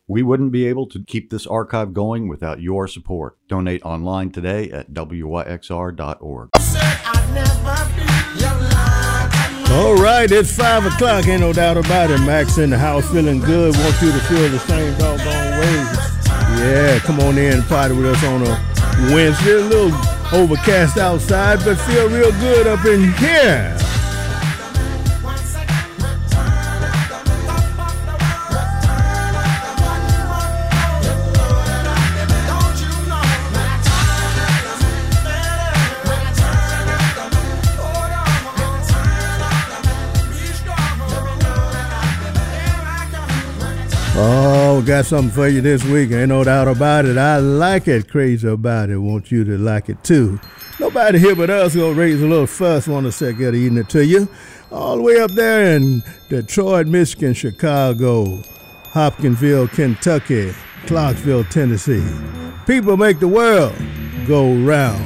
We wouldn't be able to keep this archive going without your support. Donate online today at wyxr.org. All right, it's 5 o'clock, ain't no doubt about it. Max in the house feeling good. Want you to feel the same doggone way. Yeah, come on in and party with us on a Wednesday. A little overcast outside, but feel real good up in here. Oh, got something for you this week. Ain't no doubt about it. I like it. Crazy about it. Want you to like it too. Nobody here but us gonna raise a little fuss. Want to say good evening to you. All the way up there in Detroit, Michigan, Chicago, Hopkinsville, Kentucky, Clarksville, Tennessee. People make the world go round.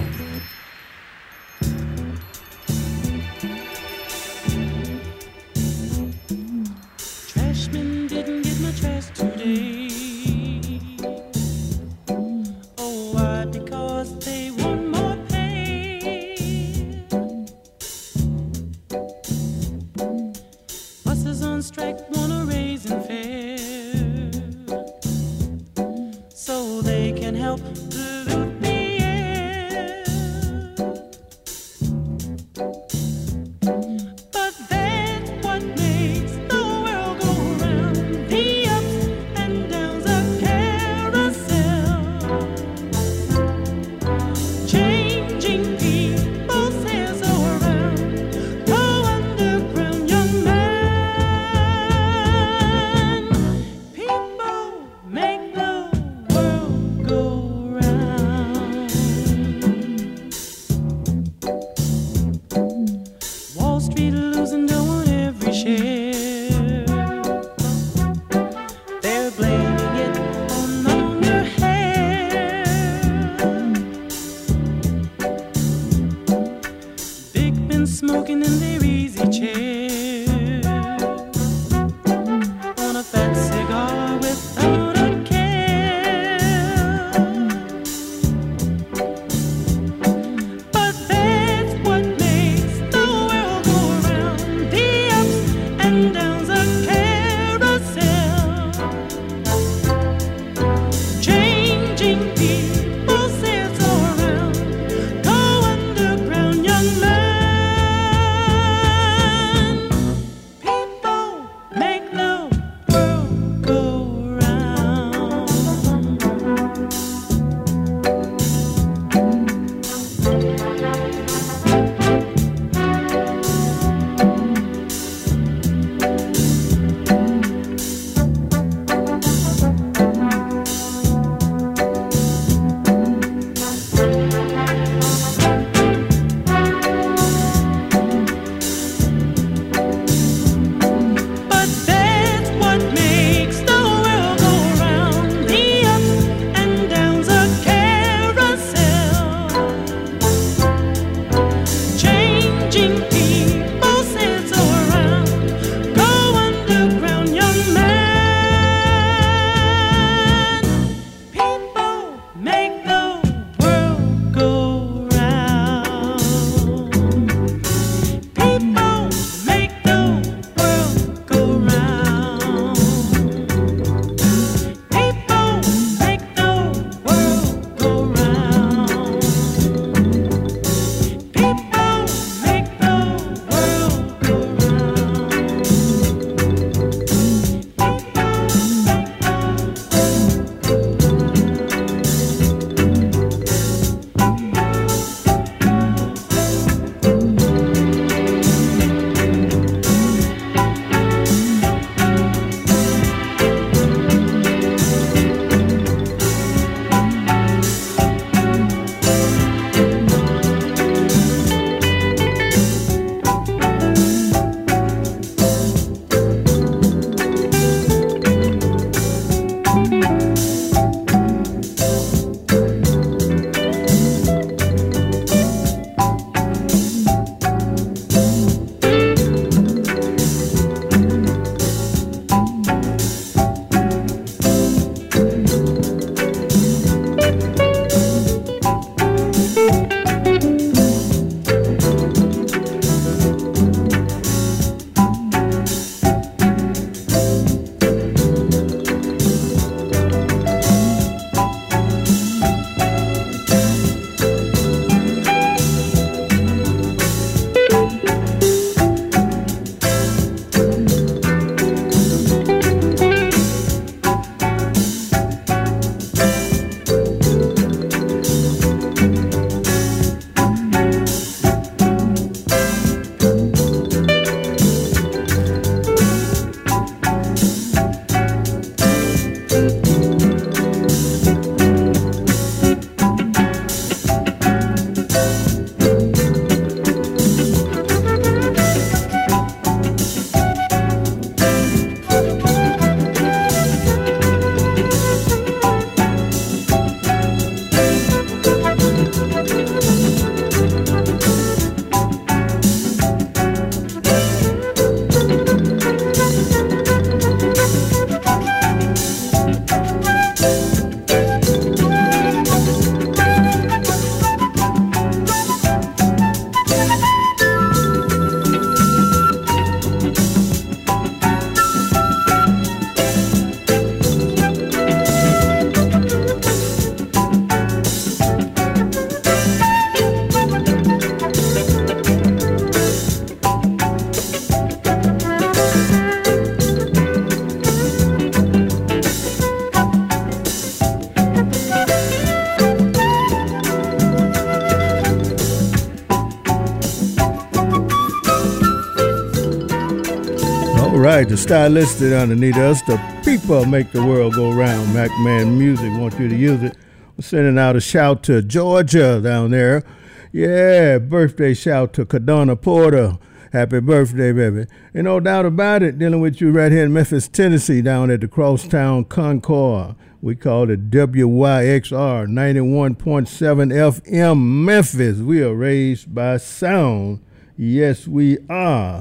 right, the star listed underneath us. The people make the world go round. MacMan Music want you to use it. We're sending out a shout to Georgia down there. Yeah, birthday shout to Kadona Porter. Happy birthday, baby. Ain't no doubt about it, dealing with you right here in Memphis, Tennessee, down at the Crosstown Concord. We call it WYXR 91.7 FM Memphis. We are raised by sound. Yes, we are.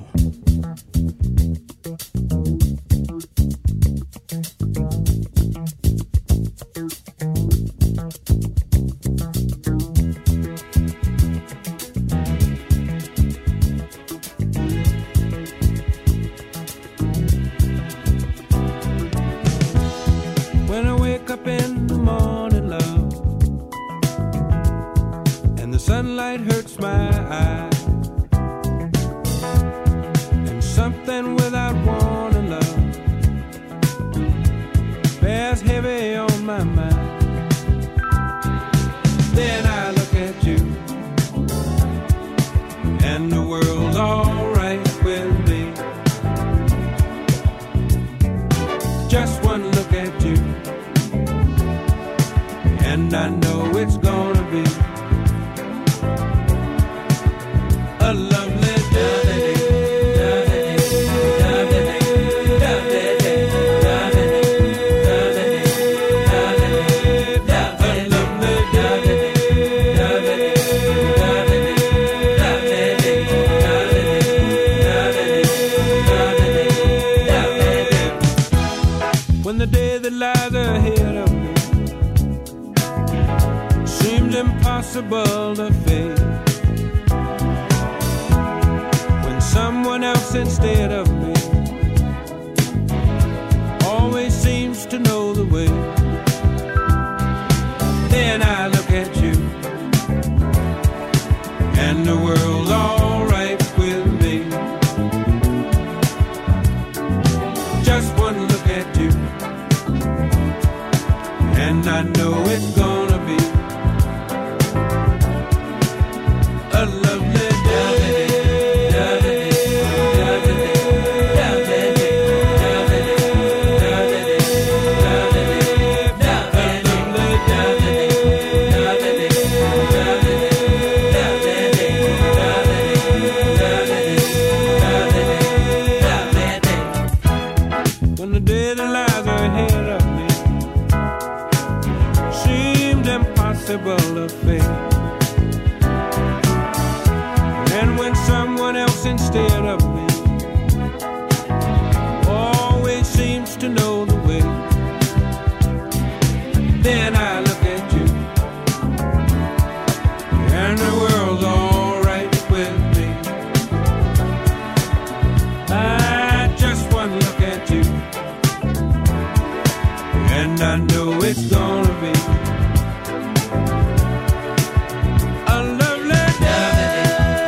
When I wake up in the morning, love, and the sunlight hurts my eyes, and something without warning, love, bears heavy on my mind. Then I look at you, and the world's alright with me. Just one look at you, and I know it's gonna be a lovely day. When the day that lies ahead of me seems impossible to face, when someone else instead of me always seems to know the way, then I look at you, and the world's alright with me. Just one look at you, and I know it's gonna be a lovely day. When the day that lies ahead of me seemed impossible to face, and when someone else instead of me always seems to know the way, then I look at you, and the world's alright with me. I just one look at you, and I know it's gonna be a lovely day.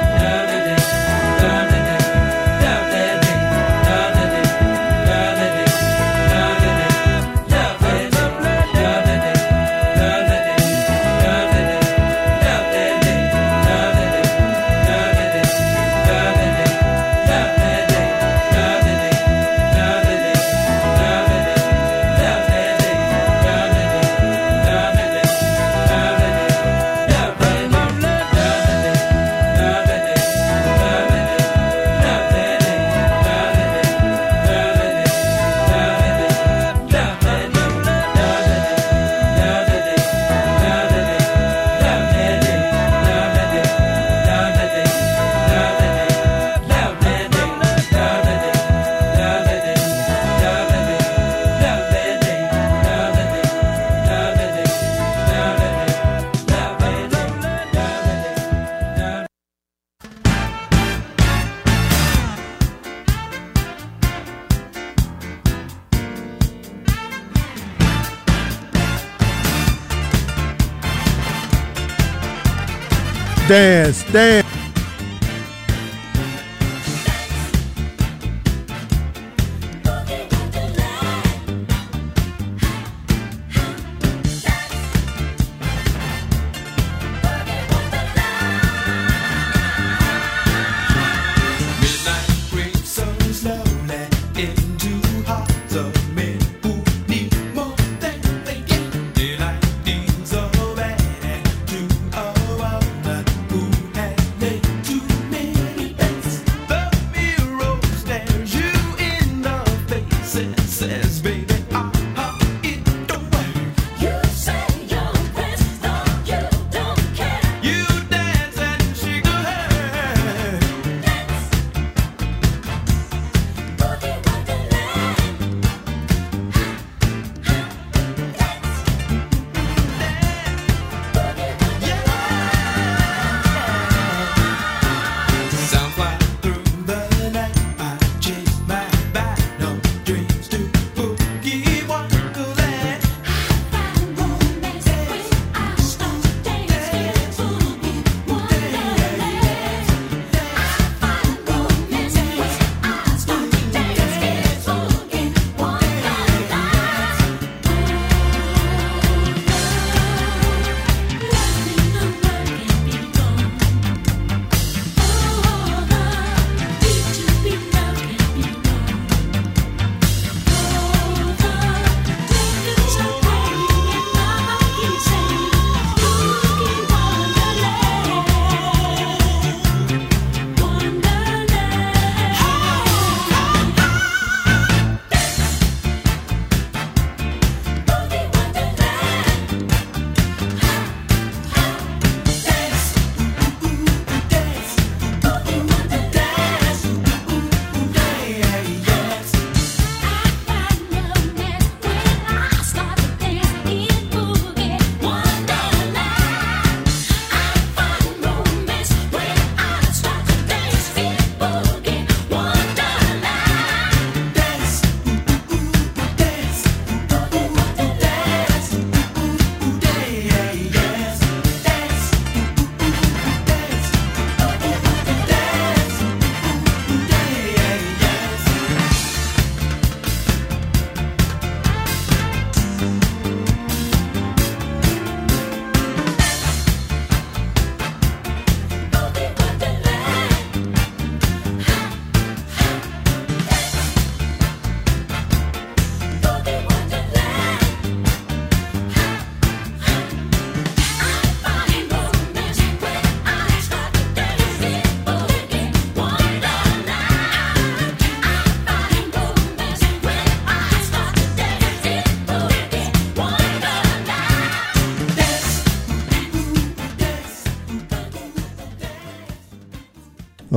Dance, dance. Midnight creeps so slowly in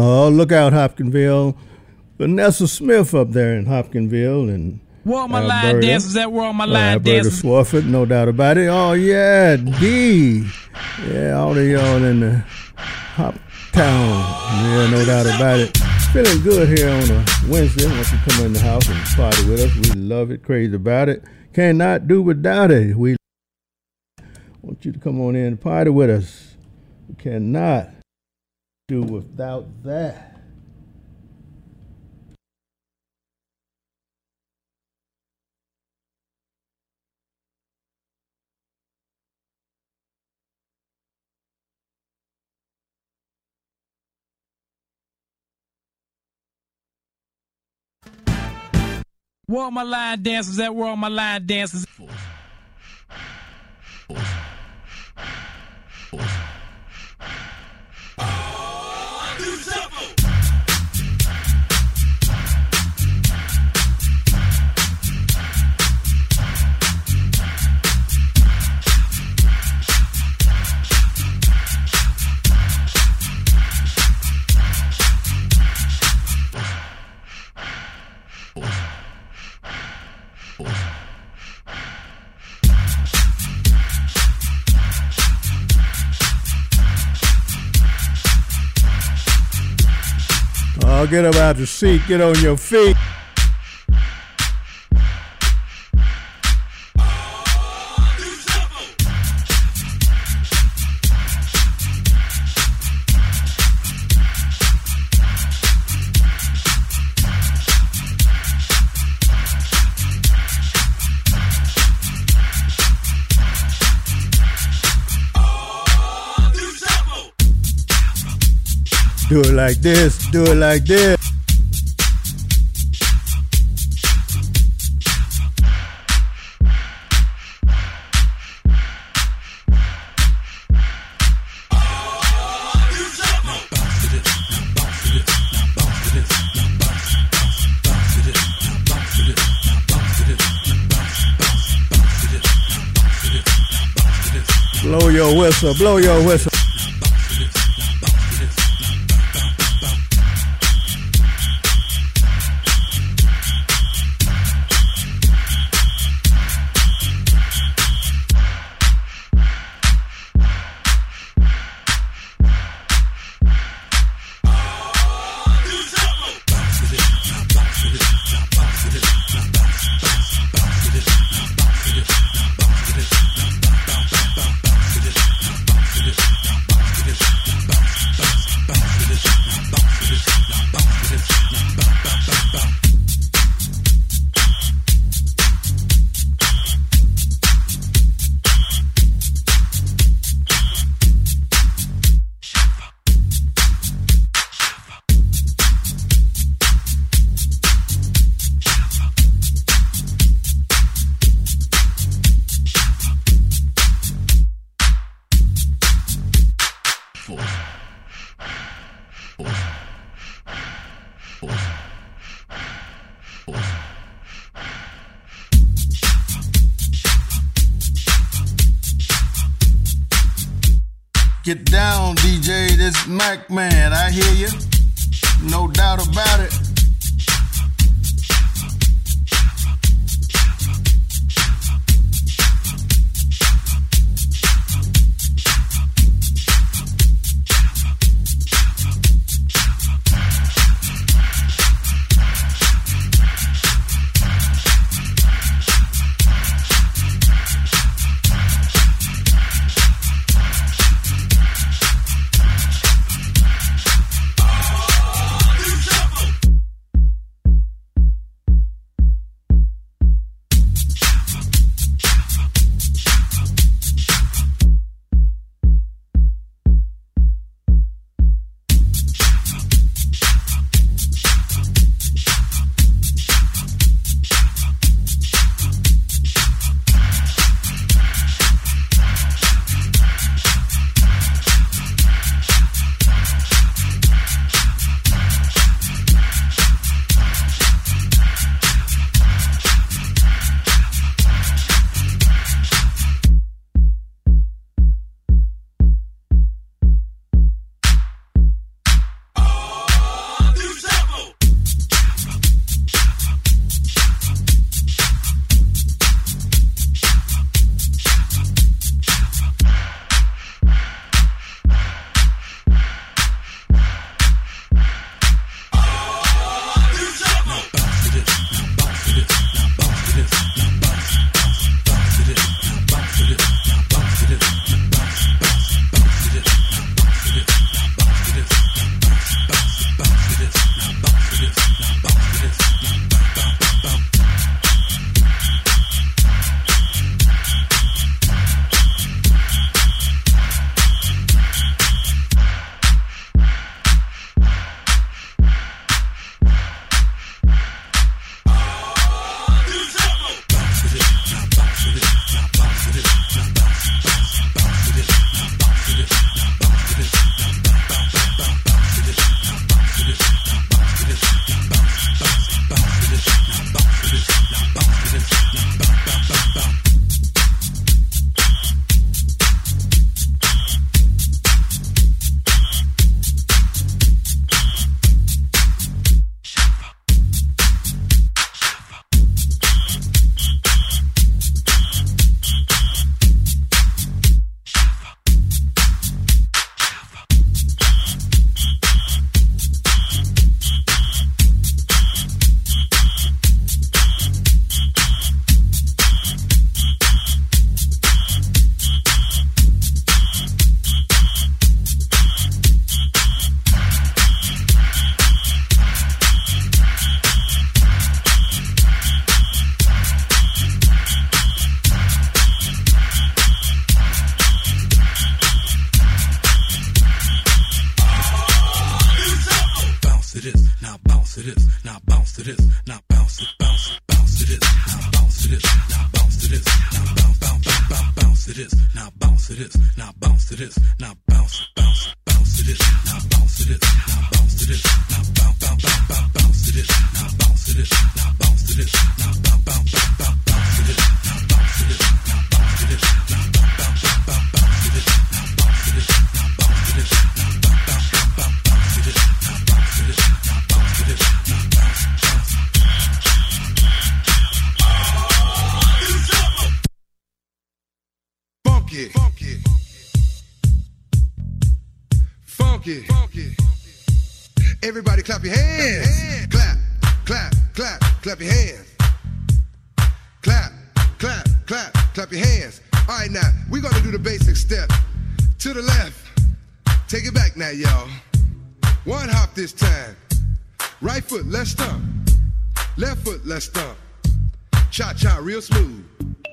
Oh, look out, Hopkinsville. Vanessa Smith up there in Hopkinsville. And where all my line dancers at? Where all my line Alberta dancers? Swarford, no doubt about it. Oh, yeah, D. Yeah, all of y'all in the Hop Town. Yeah, no doubt about it. Feeling good here on a Wednesday. Once you come in the house and party with us, we love it, crazy about it. Cannot do without it. We want you to come on in and party with us. We cannot do without that. Where all my line dancers at? Where all my line dancers? Oh, get up out the seat. Get on your feet. Do it like this, do it like this. Blow your whistle, blow your whistle. Get down, DJ, this Mac man, I hear you. No doubt about it. to this, now bounce to this, now bounce to this, now bounce, bounce, bounce to this, now bounce to this, now bounce to this, now bounce, bounce, bounce, bounce to this, now bounce to this, now bounce to this, now bounce, bounce, bounce, bounce to this, now bounce to this, now bounce to this, now bounce, bounce, bounce, bounce to this, now bounce to this, now bounce to this, now bounce, bounce, bounce, bounce to this, now bounce to this, now bounce to this, now bounce, bounce. Funky, funky, funky, funky. Everybody clap your hands. Clap, clap, clap, clap your hands. Clap, clap, clap, clap your hands. All right, now, we're gonna do the basic step. To the left, take it back now, y'all. One hop this time. Right foot, let's stomp. Left foot, let's stomp. Cha-cha, real smooth.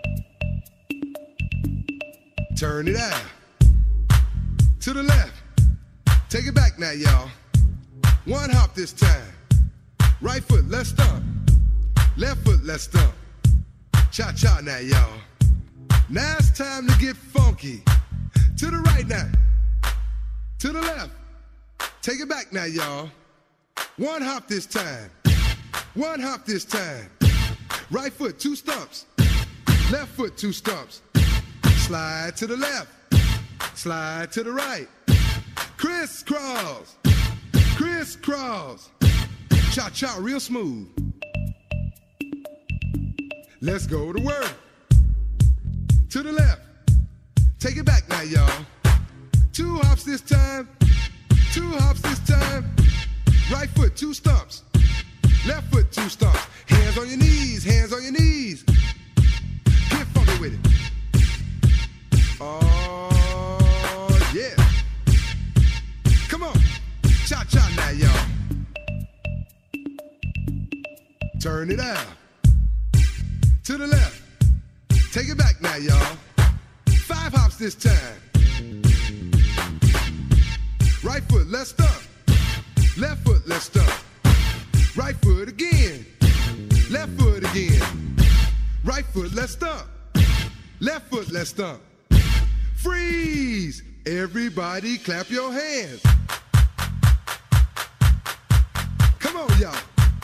Turn it out. To the left. Take it back now, y'all. One hop this time. Right foot, let's stomp. Left foot, let's stomp. Cha-cha now, y'all. Now it's time to get funky. To the right now. To the left. Take it back now, y'all. One hop this time. One hop this time. Right foot, two stumps. Left foot, two stumps. Slide to the left. Slide to the right. Crisscross. Crisscross. Cha-cha real smooth. Let's go to work. To the left. Take it back now, y'all. Two hops this time. Two hops this time. Right foot, two stumps. Left foot, two stumps. Hands on your knees, hands on your knees. Get funky with it. Oh, yeah. Come on. Cha-cha now, y'all. Turn it out. To the left. Take it back now, y'all. Five hops this time. Right foot, let's stomp. Left foot, let's stomp. Right foot again. Left foot again. Right foot, let's stomp. Left foot, let's stomp. Freeze! Everybody clap your hands. Come on, y'all.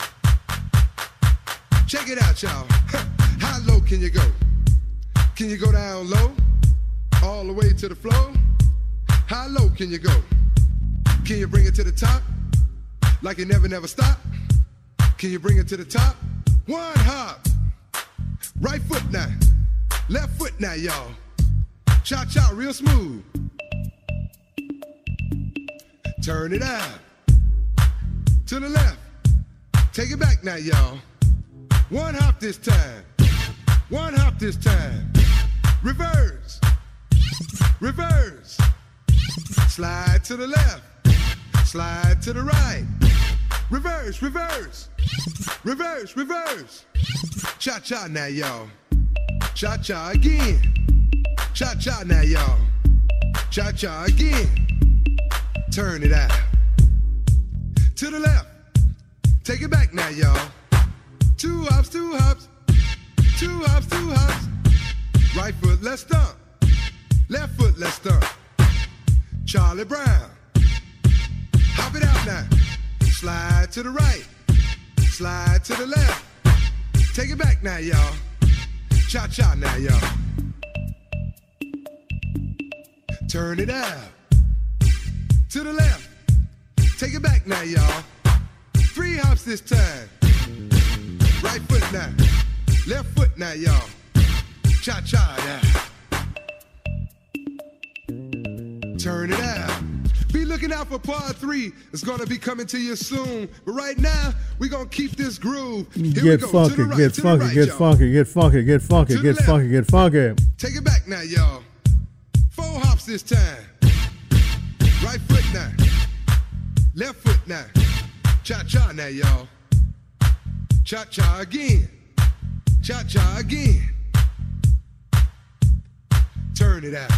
Check it out, y'all. How low can you go? Can you go down low? All the way to the floor? How low can you go? Can you bring it to the top? Like you never, never stop? Can you bring it to the top? One hop. Right foot now. Left foot now, y'all. Cha-cha real smooth. Turn it out. To the left. Take it back now, y'all. One hop this time. One hop this time. Reverse. Reverse. Slide to the left. Slide to the right. Reverse, reverse. Reverse, reverse. Cha-cha now, y'all. Cha-cha again. Cha-cha now, y'all. Cha-cha again. Turn it out. To the left. Take it back now, y'all. Two hops, two hops. Two hops, two hops. Right foot, let's stomp. Left foot, let's stomp. Charlie Brown. Hop it out now. Slide to the right. Slide to the left. Take it back now, y'all. Cha-cha now, y'all. Turn it out. To the left. Take it back now, y'all. Three hops this time. Right foot now. Left foot now, y'all. Cha-cha now. Turn it out. Be looking out for part 3. It's gonna be coming to you soon. But right now, we're gonna keep this groove. Here Get we go. funky, To the right, get to funky, the right, get y'all. funky, get funky, get funky, To the get left. funky, get funky. Take it back now, y'all. 4 hops this time. Right foot now. Left foot now. Cha-cha now, y'all. Cha-cha again. Cha-cha again. Turn it out.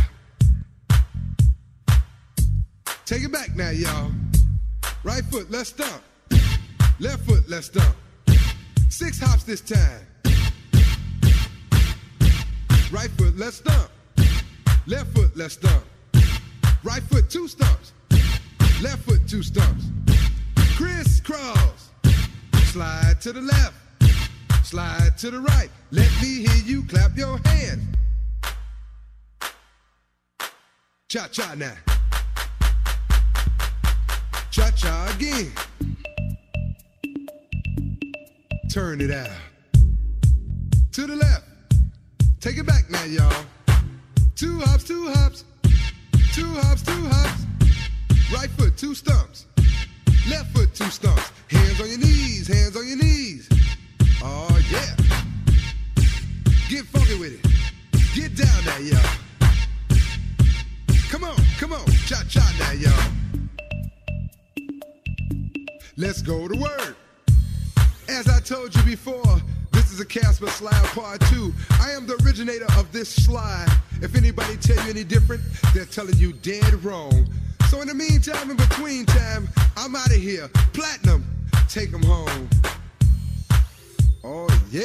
Take it back now, y'all. Right foot, let's stomp. Left foot, let's stomp. 6 hops this time. Right foot, let's stomp. Left foot, let's stomp. Right foot, 2 stumps. Left foot, 2 stumps. Crisscross. Slide to the left. Slide to the right. Let me hear you clap your hands. Cha-cha now. Cha-cha again. Turn it out. To the left. Take it back now, y'all. 2 hops, 2 hops. 2 hops, 2 hops. Right foot, 2 stumps. Left foot, 2 stumps. Hands on your knees, hands on your knees. Oh, yeah. Get funky with it. Get down now, y'all. Come on, cha-cha now, y'all. Let's go to work. As I told you before, this is a Casper Slide Part 2. I am the originator of this slide. If anybody tell you any different, they're telling you dead wrong. So in the meantime, in between time, I'm out of here. Platinum, take them home. Oh, yeah.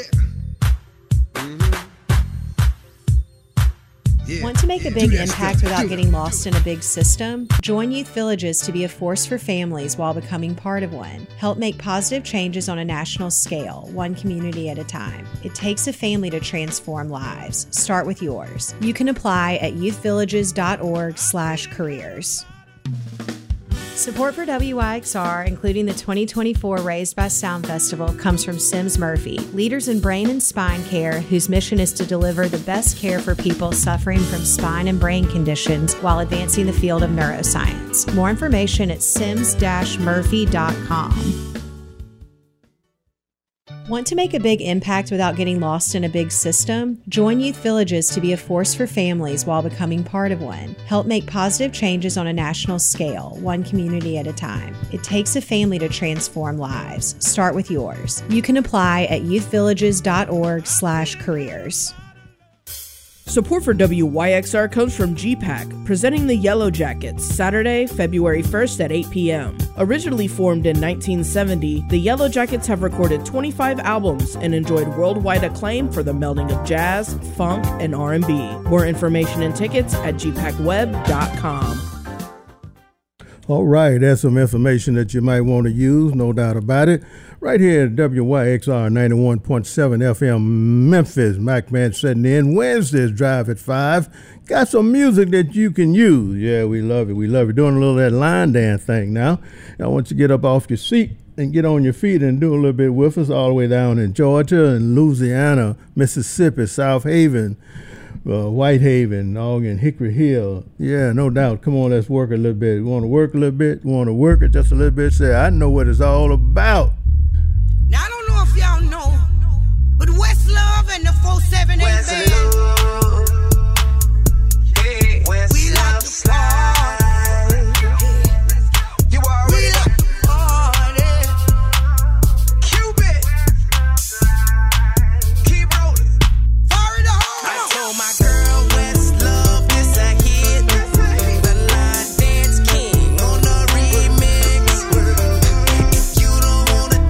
Yeah. Want to make a big impact without getting lost in a big system? Join Youth Villages to be a force for families while becoming part of one. Help make positive changes on a national scale, one community at a time. It takes a family to transform lives. Start with yours. You can apply at youthvillages.org/careers. Support for WYXR, including the 2024 Raised by Sound Festival, comes from Sims Murphy, leaders in brain and spine care whose mission is to deliver the best care for people suffering from spine and brain conditions while advancing the field of neuroscience. More information at sims-murphy.com. Want to make a big impact without getting lost in a big system? Join Youth Villages to be a force for families while becoming part of one. Help make positive changes on a national scale, one community at a time. It takes a family to transform lives. Start with yours. You can apply at youthvillages.org/careers. Support for WYXR comes from GPAC, presenting the Yellow Jackets, Saturday, February 1st at 8 p.m. Originally formed in 1970, the Yellow Jackets have recorded 25 albums and enjoyed worldwide acclaim for the melding of jazz, funk, and R&B. More information and tickets at gpacweb.com. All right, that's some information that you might want to use, no doubt about it. Right here at WYXR 91.7 FM Memphis. MacMan setting in. Wednesdays Drive at 5. Got some music that you can use. Yeah, we love it. We love it. Doing a little of that line dance thing now. I want you to get up off your seat and get on your feet and do a little bit with us all the way down in Georgia and Louisiana, Mississippi, South Haven, Whitehaven, Ogden, Hickory Hill. Yeah, no doubt. Come on, let's work a little bit. You want to work a little bit? You want to work it just a little bit? Say, I know what it's all about. Now, I don't know if y'all know, but West Love and the 478 West band, Love, hey, West we like Love to slide. You we already know. like to party. Cupid, keep rolling. Fire in the hole. I told my girl West Love, this a hit. The line dance king on the remix. If you don't wanna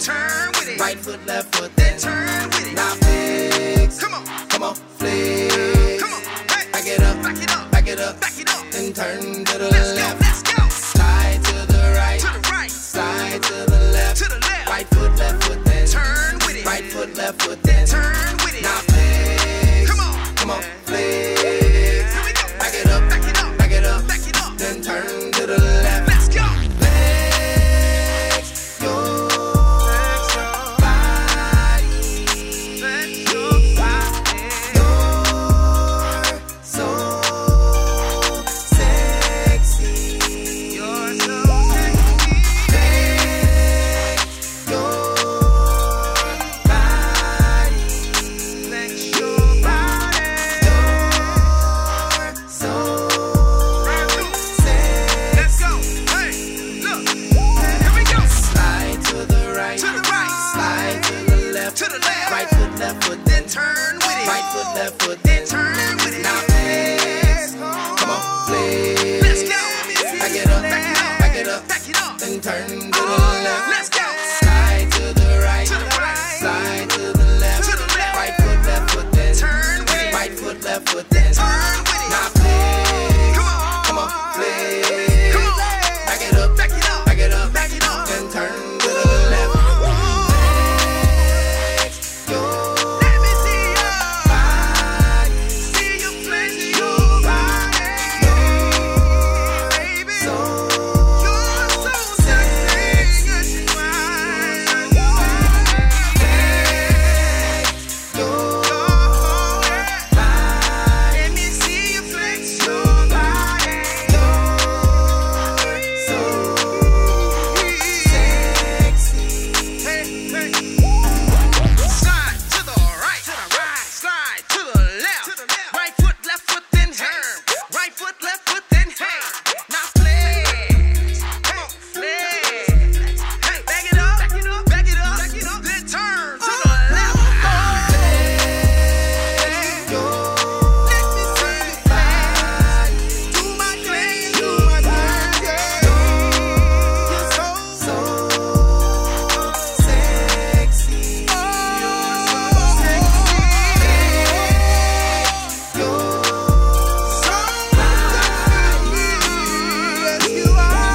turn with it. Right foot, left foot, then turn with it. Now flex. Come on, flex. Come on, hey. Back it up, back it up, back it up, back it up. Then turn to the left. Let's go. Slide to the right, slide to the left, right foot, left foot, then turn with it. Right foot, left foot, then turn with it. Now flex. Come on, flex. Here we go. Back it up, back it up, back it up, back it up. Then turn to the left. Let's go. Flex your body. Flex your body. You're so sexy. You're so sexy. Flex your body. Flex your body. You're so sexy. Let's go. Hey, look. Here we go. Slide to the right. Slide to the left. Right foot, left foot, then turn with it. Right foot, left foot, then turn with it. Now flex. Come on, flex. Let's go. Back it up, back it up, back it up, back it up. Then turn to the left. Let's go. Slide to the right. Slide to the left. Right foot, left foot, then turn with it. Right foot, left foot, then turn with it. Now flex. Come on, flex. Back it up, back it up, back it up, back it up. Then turn to the left. Flex your Let me see your body. See you flex your body. Baby, so you're so sexy. Yes, you are. Flex your body. Let me see you flex your body. You're so sexy. Hey, hey. Slide to the right, slide to the left. Right foot, left foot, then turn. Right foot, left foot, then hang. Now flex. Come on, flex. Hey, back it up, back it up, back it up, back it up. Then turn to the left. Flex your Let me see you flex. Do my thing, do my thing. You're so sexy. You're so sexy. You're so yes, you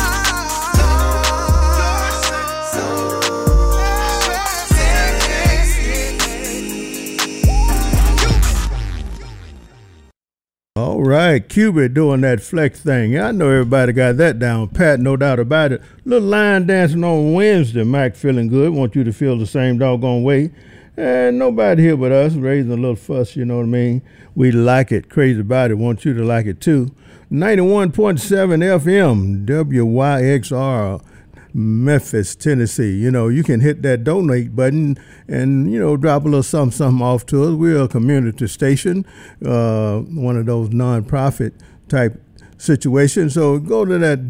All right, Cupid doing that flex thing. I know everybody got that down pat, no doubt about it. Little line dancing on Wednesday. Mac feeling good. Want you to feel the same doggone way. And nobody here but us raising a little fuss, you know what I mean? We like it. Crazy about it. Want you to like it too. 91.7 FM, WYXR, Memphis, Tennessee. You know, you can hit that donate button and, you know, drop a little something off to us. We're a community station, one of those nonprofit type situations. So go to that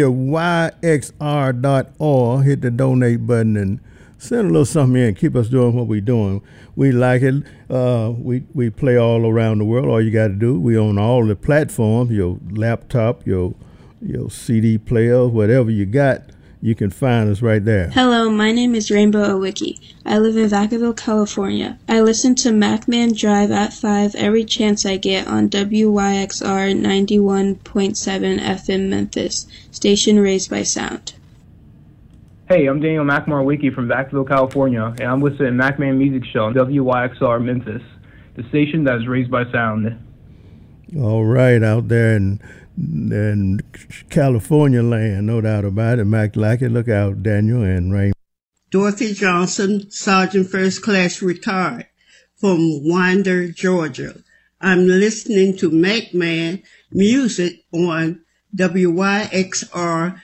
WYXR.org, hit the donate button and send a little something in. Keep us doing what we're doing. We like it. We play all around the world. All you got to do, we own all the platforms, your laptop, your CD player, whatever you got. You can find us right there. Hello, my name is Rainbow Owicki. I live in Vacaville, California. I listen to Macman Drive at 5 every chance I get on WYXR 91.7 FM Memphis, station raised by sound. Hey, I'm Daniel McMar-Wiki from Vacaville, California, and I'm listening to Macman Music Show on WYXR Memphis, the station that is raised by sound. All right, out there in California land, no doubt about it. Mac like it. Look out, Daniel and Rain. Dorothy Johnson, Sergeant First Class retired from Winder, Georgia. I'm listening to Macman Music on WYXR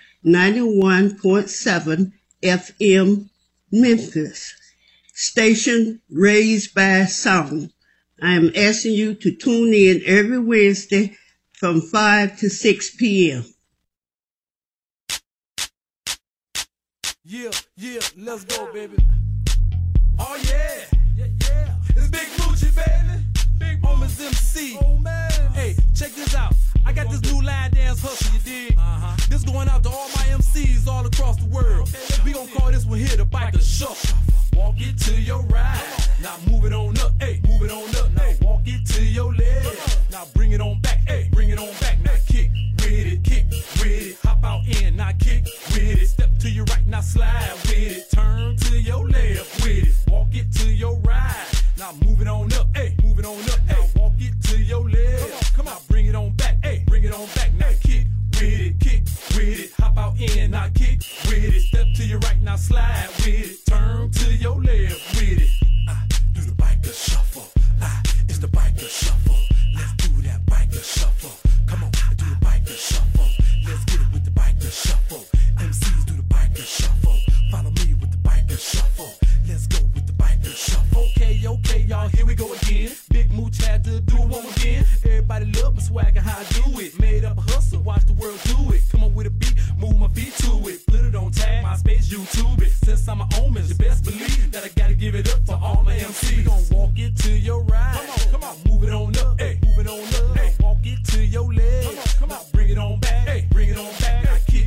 91.7 FM Memphis, station raised by sound. I am asking you to tune in every Wednesday from 5 to 6 p.m. Yeah, let's go, baby. Oh, yeah. It's Big Moochie, baby. Big Homer's MC. Oh, man. Hey, check this out. I got this new line dance hustle, you dig? This going out to all my MCs all across the world. Okay, we gon' call this one one here, the biker shuffle. Walk it to your right. Now move it on up, hey, move it on up. Now walk it to your left. Now bring it on back, hey, bring it on back. Now kick with it, hop out in, now kick with it. Step to your right, now slide with it. Turn to your left with it. Walk it to your right. Now move it on up, hey, move it on up. Now walk it to your left. Come on, bring it on back, hey, bring it on back. Now kick with it, hop out in, now kick with it. Step to your right, now slide with it. Turn to your left with it. Do the biker shuffle. It's the biker shuffle. Let's do that biker shuffle. Come on, do the biker shuffle. Let's get it with the biker shuffle. MCs do the biker shuffle. Follow me with the biker shuffle. Let's go with the biker shuffle. Okay, y'all, here we go again. Big Mooch had to do it one again. Everybody love my swag and how I do it. Made up a hustle, watch the world do it. Come on with a beat, move my feet to it. Put it on tag, MySpace, YouTube it. Since I'm a omen, you best believe that I gotta give it up for all my MCs. We gon' walk it to your right. Come on, move it on up, hey, move it on up. Hey, walk it to your left. Come on, bring it on back, hey, bring it on back. Now kick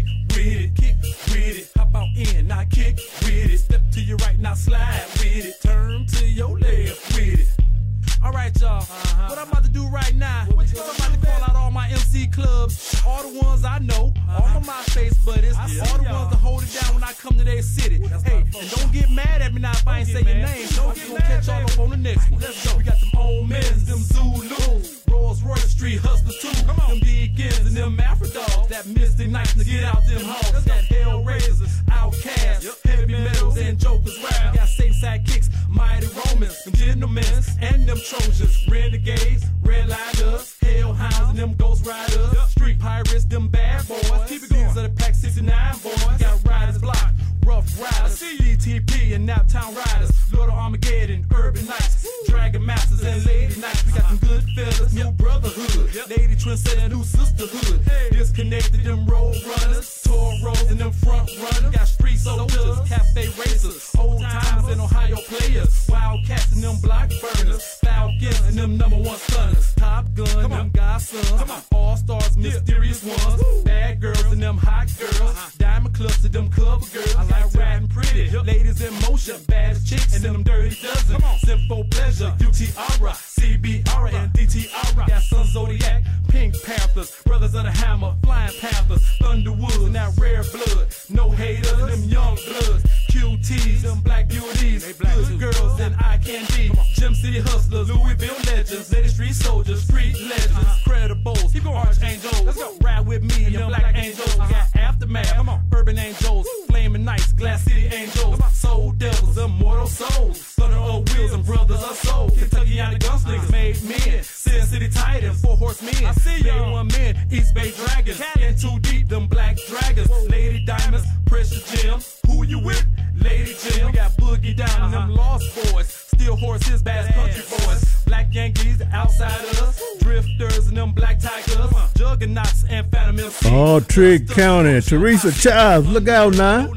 with it, hop out in, now kick with it. Step to your right, now slide with it. Turn to your left with it. Alright, y'all. What I'm about to do right now, I'm about to call out all my MC clubs, all the ones I know, all my MySpace buddies, all the ones that hold it down when I come to their city. Hey, and don't get mad at me now if I ain't say your name. I'm gonna catch y'all up on the next one. Let's go. We got them old men, them Zulus, Rolls Royce Street Hustlers too. Them Deacons and them Afro-Dogs, that Mystic Knights to get out them hogs. That Hellraisers, Outcasts, Heavy Metals, and Jokers rap. We got Satan Sidekicks, Mighty Romans, them Gentlemen, and them Trojans, Renegades, Redliners, Hellhounds, and them Ghost Riders, Street Pirates, them bad boys. Keep it going. These are the Pack 69 boys. We got Riders Block, Rough Riders, DTP, and Naptown Riders, Lord of Armageddon, Urban Knights, Dragon Masters, and Lady Knights. We got them good fellas, new brotherhood, Lady Trendsetter, new sisterhood. Disconnected, them road runners, Toros, and them front runners. Got street soldiers, cafe racers, old timers, and Ohio players, Wildcats, and them block burners, Falcons, and them #1 stunners, Top Gun, them Godsons, All Stars, mysterious ones, bad girls, and them hot girls, Diamond Clubs, and them cover girls. Got riding pretty, ladies in motion, bad chicks, and them dirty dozen, Sympho Pleasure, UTR, CBR, and DTR. Got Sun Zodiac, Pink Panthers, Brothers of the Hammer, Flying Panthers, Thunderwoods, and that rare blood, no haters, and them young bloods, QTs, them black beauties, good girls, and eye candy, Gym City Hustlers, Louisville legends, Lady Street Soldiers, Street Legends, Credibles, Archangels. Let's go. Ride with me, and them Black Angels. We got Aftermath, Urban Angels, Flaming Knights, Glass City Angels, Soul Devils, Immortal Souls, Thunder of Wheels, and Brothers of Soul, Kentuckiana Gunslingers, Made Men, Sin City Titans, 4 Horsemen, Bay 1 Men, East Bay Dragons, In Too Deep, them Black Dragons, Lady Diamonds, Precious Gems. Who you with? Lady Jim. We got Boogie Down, and them Lost Boys, Steel Horses, Bass Country Boys, Black Yankees, Outsiders, Drifters, and them Black Tigers, Juggernauts, and Phantom MC. All Trigg County. Teresa Childs, look out now.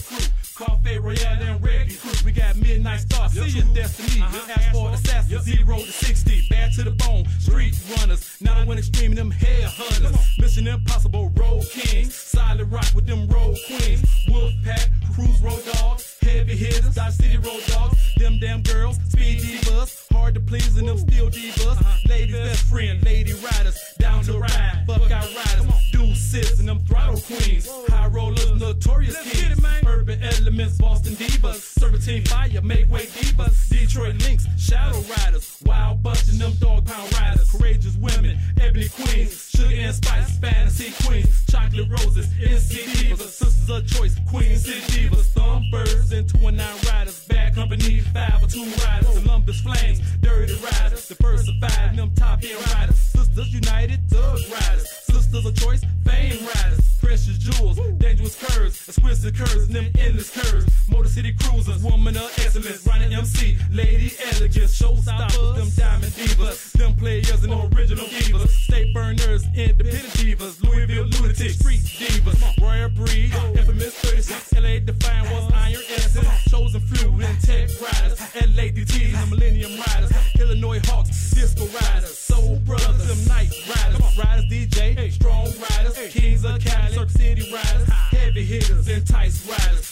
Coffee Royale and Reggae Crew. We got Midnight Star, See Your Destiny, Asphalt Assassin, 0 to 60, Bad to the Bone, Street Runners, Now When Extreme, and them Hair Hunters, Mission Impossible, Road Kings, Solid Rock with them Road Queens, Wolfpack, Cruise Road Dogs, Heavy Hitters, Dodge City Road Dogs, them damn girls, Speed Divas, Hard to Please, and them Steel Divas, Ladies Best Friend, Lady Riders, Down to Ride, Buck Out Riders, Deuces, and them Throttle Queens, High Rollers, Notorious Kings, Urban Elements, Boston Divas, Serpentine Fire, Make Way Divas, Detroit Lynx, Shadow Riders, Wild Bunch, and them Dog Pound Riders, Courageous Women, Ebony Queens, Sugar and Spice, Fantasy Queens, Chocolate Roses, NC Divas, Sisters of Choice, Queen City Divas, Thunderbirds, and 219 Riders, Bad Company, 502 Riders, Columbus Flames, Dirty Riders, Diversified, them Top End Riders, Sisters United, Thug Riders, Sisters of Choice, Fame Riders, Precious Jewels, Dangerous Curves, Exquisite Curves, and them Endless Curves, Motor City Cruisers, Woman of Excellence, Ronnie MC, Lady Elegance, Showstoppers, them Diamond Divas, them Players, and them Original Divas, State Burners, Independent Divas, Louisville Lunatics, Street Divas, Royal Breed, Infamous 36, LA Define was Iron Essence, Chosen Few, and Tech Riders, LA DTs, and Millennium Riders, Illinois Hawks, Disco Riders, Soul Brothers, them Night Riders, Riders DJ, Strong Riders, Kings of Cali, Circuit City Riders, Heavy Hitters, Entice Riders, Screaming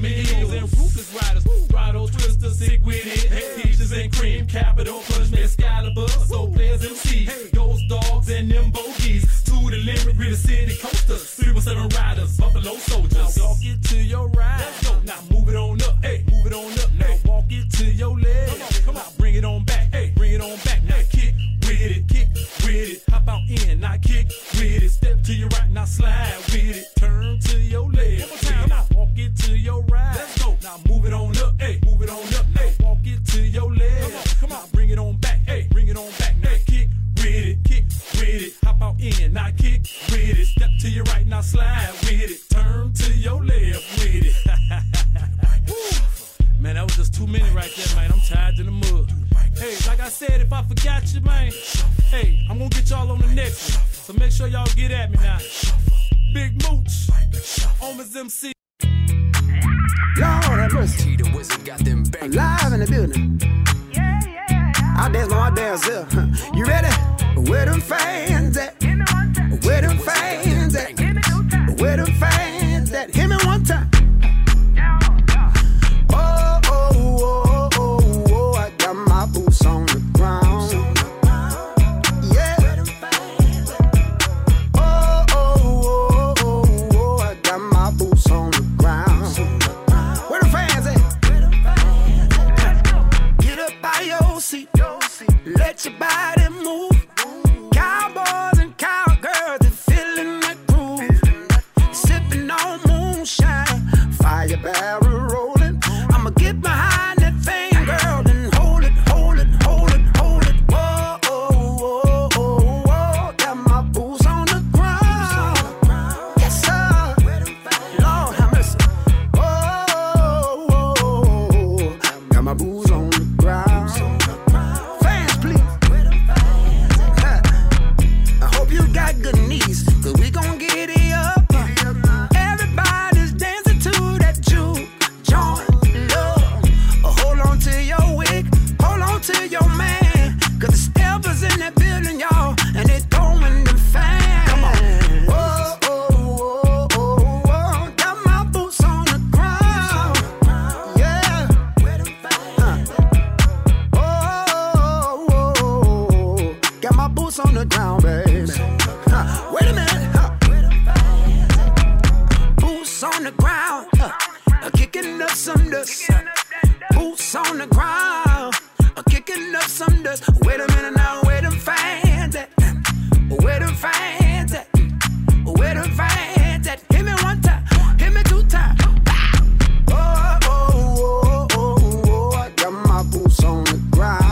screaming heels and ruthless riders. Throttle twisters, sick with it. Peaches and cream, capital punishment, Excalibur. So players MC, ghost dogs and them bogeys. To the limit, with the city coasters. 317 riders, Buffalo soldiers. Now walk it to your right. Let's go. Now move it on up. Hey, move it on up. Now walk it to your left. Come on, bring it on back. Hey, bring it on back. Now kick with it, kick with it. Hop out in, now kick with it. Step to your right, now slide with it. Turn to your left. One more time, now walk it to your right. Let's go. Now move it on up. Hey, move it on up. Now walk it to your left. Come on, bring it on back. Hey, bring it on back. Now kick with it, kick with it. Hop out in, now kick with it. Step to your right, now slide with it. Turn to your left with it. Man, that was just too many right there, man. I'm tired in the mud. Hey, like I said, if I forgot you, man, hey, I'm gonna get y'all on the next one. So make sure y'all get at me now. Big Mooch, Oma's MC. Lord have mercy. The Wizard got them bang. Live in the building. I dance on my dance up. You ready? Where them fans at? Where them fans at? Where them fans at? Hit me one time. Oh, oh, oh, oh, oh, I got my boots on the ground. Yeah. Oh, oh, oh, oh, oh, I got my boots on the ground. Where the fans at? Get up by your seat. Let your body move. Cowboys and cowgirls, they're feeling that groove. Sipping on moonshine, fire barrel rolling. I'ma get behind that thing, girl, and hold it, hold it, hold it, hold it. Whoa, oh, oh, oh, oh. Got my boots on the ground. Yes, sir. Lord have mercy. Oh, oh, oh, oh. Got my boots on the ground. You got good knees, cause we gon' get it up. Everybody's dancing to that juke joint love. Hold on to your wig, hold on to your man, cause the steppers in that building, y'all, and they throwing them fans. Come on. Whoa, oh, oh, oh, oh, got my boots on the ground. Yeah. Oh, oh, oh, got my boots on the ground, baby. Wait a minute, boots on the ground, kicking up some dust. Boots on the ground, kicking up some dust. Wait a minute now, where them fans at? Where them fans at? Where them fans at? Hit me one time, hit me two times. Oh, oh, oh, oh, oh, I got my boots on the ground.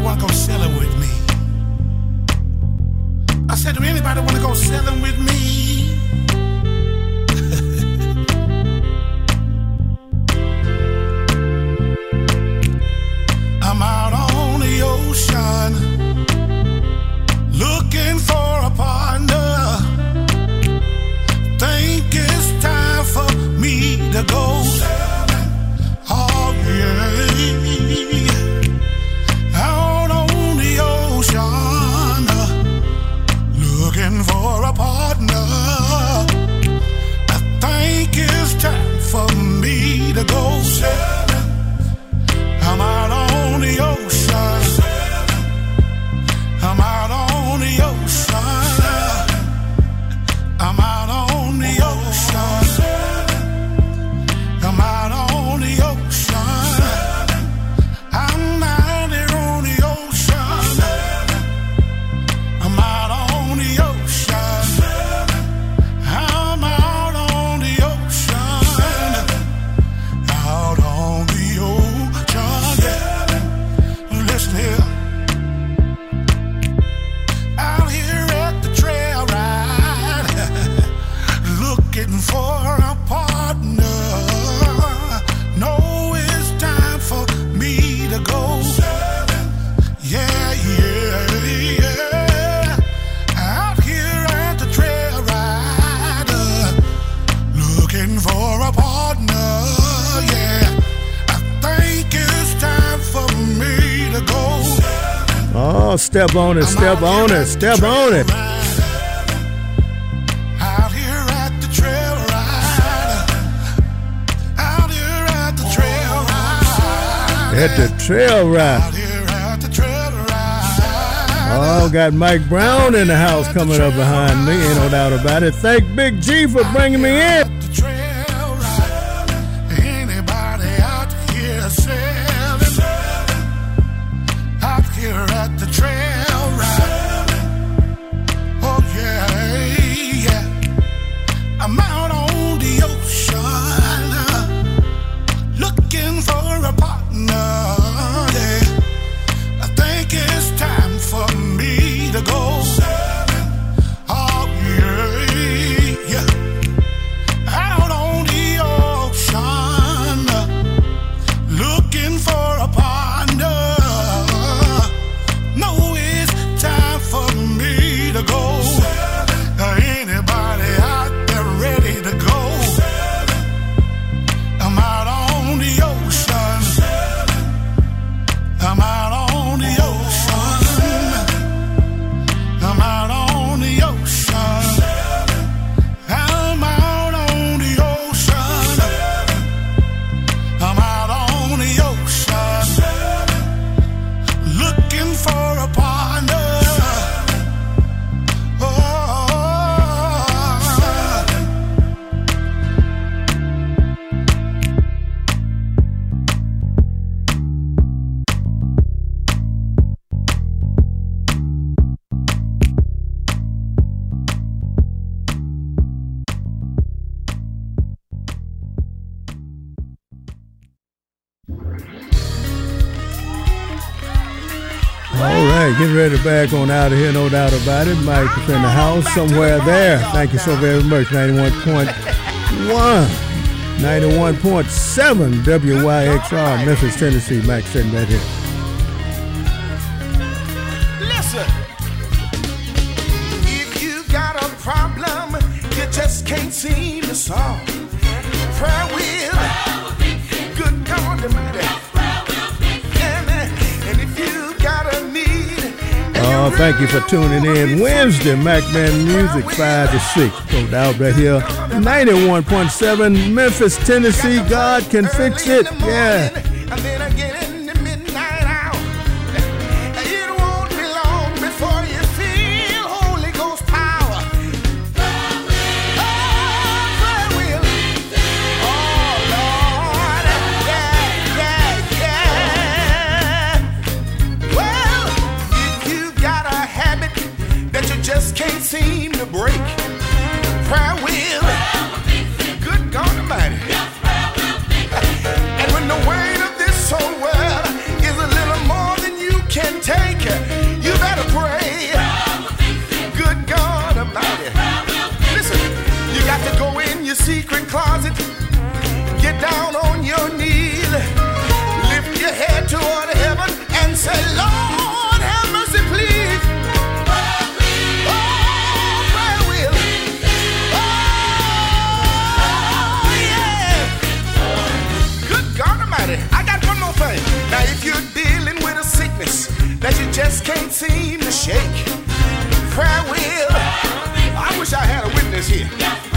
want to go sailing with me? I said, do anybody want to go sailing with me? I'm out on the ocean looking for a partner. Think it's time for me to go sailing. Oh yeah, out on the ocean looking for a partner. I think it's time for me to go sailing. I'm out on the ocean. I'm out on the ocean. I'm out on the ocean. I'm out on the ocean. I'm out there on the ocean. I'm out on the ocean. I'm out on the ocean. Out on the ocean. Listen here. Out here at the trail ride, looking for a partner. No, it's time for me to go. Yeah, yeah, yeah. Out here at the trail ride, looking for a partner. Yeah, I think it's time for me to go. Oh, step on it, step on it, step on it. Out here at the trail ride. Out here at the trail ride. At the trail ride. Out here at the trail ride. Oh, got Mike Brown in the house coming up behind me, ain't no doubt about it. Thank Big G for bringing me in. Anybody out here sailing? Out here at the trail ride. Oh yeah, yeah. I'm out on the ocean, looking for a partner. Yeah. I think it's time for me to go. Oh yeah, yeah. Out on the ocean, looking for a partner. No, it's time for me to go. Anybody out there ready to go? I'm out on the ocean. I'm out on the ocean. I'm out on the ocean. I'm out on the ocean. I'm out on the ocean, looking for a partner. Oh. All right, getting ready to back on out of here, no doubt about it. Mike is in the house somewhere there. Thank you so very much. 91.1, 91.7 WYXR, Memphis, Tennessee. Mike sitting right here. Listen, if you got a problem you just can't seem to solve, prayer will, good God Almighty. And if you got a need, Oh, thank you for tuning in. Wednesday, MacMan Music, 5 to 6. No doubt right here. 91.7 Memphis, Tennessee. God can fix it. Yeah. and then again in the midnight hour, it won't be long before you feel Holy Ghost power. Oh, prayer will. Oh, Lord. Yeah. Well, if you got a habit that you just can't seem to break, prayer will. Good God Almighty. And when the weight of this whole world just can't seem to shake. Prayer wheel, I wish I had a witness here.